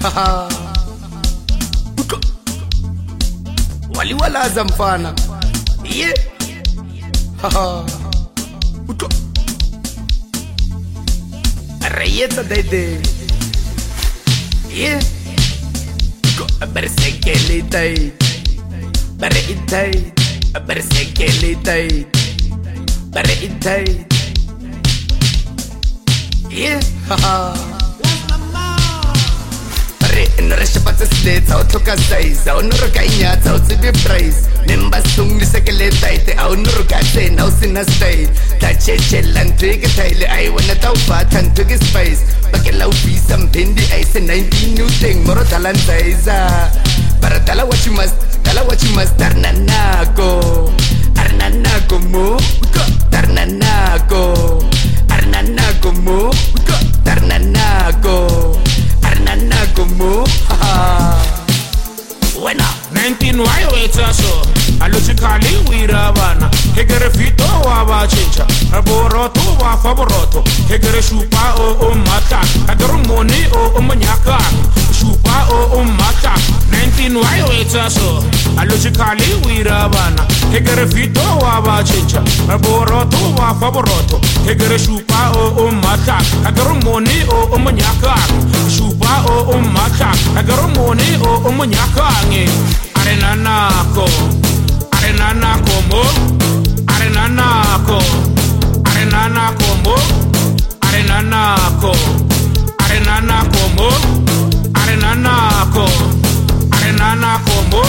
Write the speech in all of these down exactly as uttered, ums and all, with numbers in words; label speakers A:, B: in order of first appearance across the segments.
A: Haha. Waliwalaza mfana. Yeah. Haha. Uto. Rayeta daide. Yeah. Bersekeli day. Bereitai. Bersekeli day. Bereitai. Yeah. Haha. Nreshabatsa slate out look size out no rokanya out to the price member sung ni sekeleta ite out no rokate now sina style ta chechela ntrike tile I wanna tau fatan to get space bakela ufisa mpendi I say nineteen new thing moro talanta iza para tala what you must tala what you must tarnanako arnanako mo tarnanako arnanako mo tarnanako Nanagomo, haha. Wena
B: nineteen why wait so alogically we ravana hegere fito wa ba chincha aboroto wa favoroto hegere shupa o o mata agaro moni o o manyaka shupa o o mata nineteen why wait so alogically we ravana hegere fito wa ba chincha aboroto wa favoroto hegere shupa o o mata agaro moni o o manyaka shupa o o mata agaro moni o o manyaka Arenanako, arenanako mo, arenanako, arenanako mo, arenanako, arenanako mo, arenanako, arenanako mo.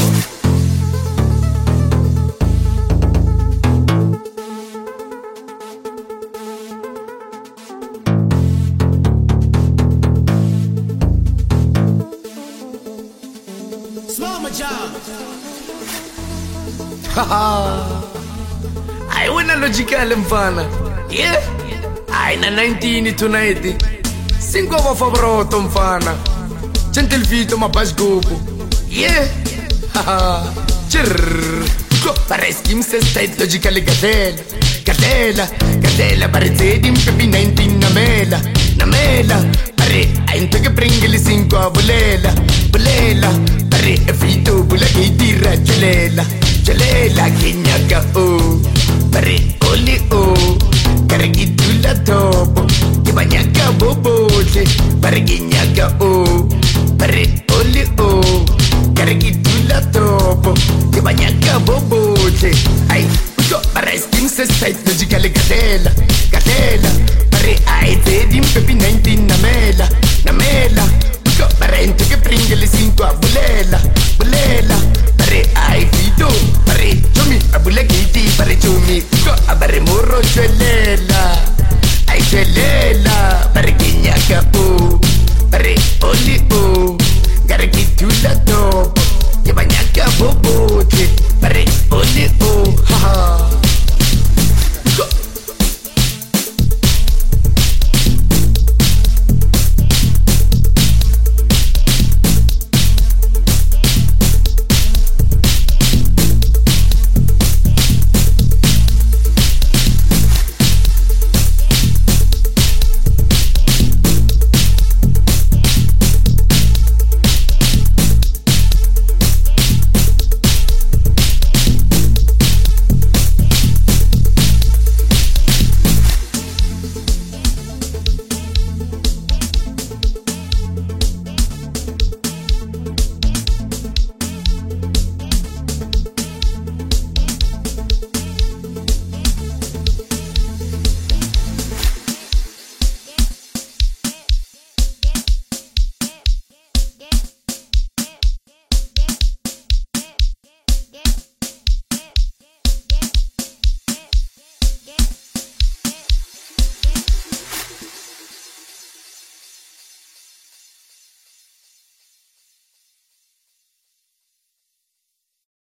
A: Haha. I wina logical mfana. Yeah. I na nineteen tonight. Cinco wa favoroto mfana. Gentle fito ma basgopo. Yeah. Haha. Chirr. Go para skim se state logical gatela. Gatela, gatela para zedi mpepi nineteen na mela. Na mela. Pare ainto che pringeli cinco a bolela. Bolela. Pare fito bula che tira gelela. Jalela kinyaga o pare oli o karigitula topo kibanyaga bobote pare kinyaga o pare oli o karigitula topo kibanyaga bobote ay uso pare skin se site logical gadela